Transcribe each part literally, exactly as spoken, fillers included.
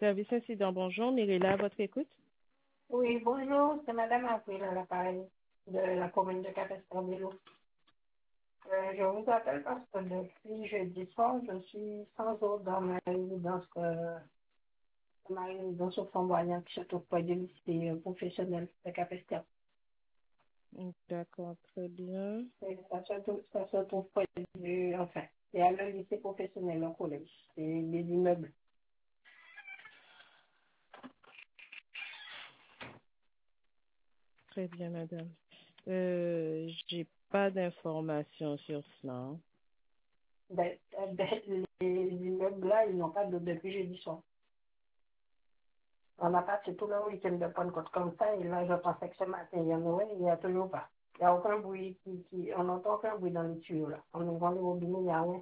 Service incident, bonjour. Mirella, à votre écoute. Oui, bonjour, c'est Madame April à l'appareil de la commune de Capesterre-Bello. Euh, je vous appelle parce que depuis jeudi soir, je suis sans eau dans ma résidence, euh, ma résidence au flamboyant qui se trouve près du lycée euh, professionnel de Capesterre. D'accord, très bien. Et Ça se trouve, ça se trouve près du, enfin, c'est à le lycée professionnel, le collège. C'est des immeubles. Très bien, madame. Euh, j'ai pas d'informations sur cela. Ben, euh, ben, les immeubles là, ils n'ont pas d'eau depuis jeudi soir. On a passé tout le week-end de Pentecôte comme ça, et là, je pensais que ce matin, il y en aurait, il n'y a toujours pas. Il n'y a aucun bruit, qui, qui, on n'entend aucun bruit dans les tuyaux, là. On ouvre le robinet, il n'y a rien.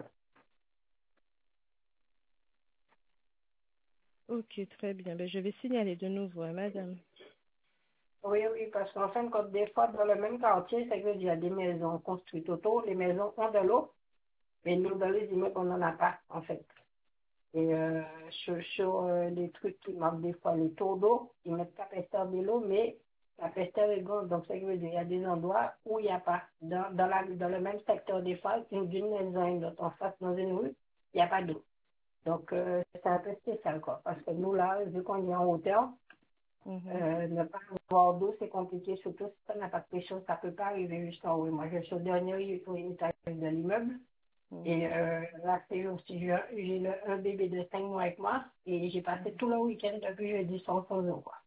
Ok, très bien. Ben, je vais signaler de nouveau, hein, madame. Oui, oui, parce qu'en fin de compte, des fois, dans le même quartier, c'est qu'il y a des maisons construites autour, les maisons ont de l'eau, mais nous, dans les immeubles, on n'en a pas, en fait. Et euh, sur, sur euh, les trucs qui marquent des fois les taux d'eau, ils mettent Capesterre de l'eau, mais Capesterre est grande. Donc, ça veut dire qu'il y a des endroits où il n'y a pas. Dans, dans, la, dans le même secteur des fois, une d'une maison à une autre en face dans une rue, il n'y a pas d'eau. Donc, euh, c'est un peu spécial, quoi. Parce que nous, là, vu qu'on est en hauteur, Mhm. euh, ne pas avoir d'eau, c'est compliqué. Surtout si ça n'a pas de pression, ça ne peut pas arriver jusqu'en haut. Moi, je suis au dernier étage de l'immeuble. Et Mhm. euh, là, c'est aussi, j'ai j'ai le- un bébé de cinq mois avec moi et j'ai passé tout le week-end depuis jeudi sans sans eau, quoi.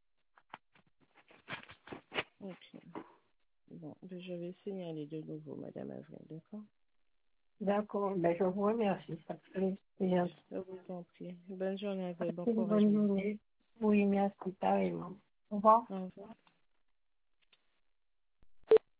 Ok. Bon, ben, je vais signaler de nouveau, madame Avril, d'accord? D'accord, ben, je vous remercie. Ça fait plaisir. Je vous en prie. Bonne journée à vous et bon Passez une courage, bonne madame. journée. Oui, merci, pareillement. Au revoir. Au revoir.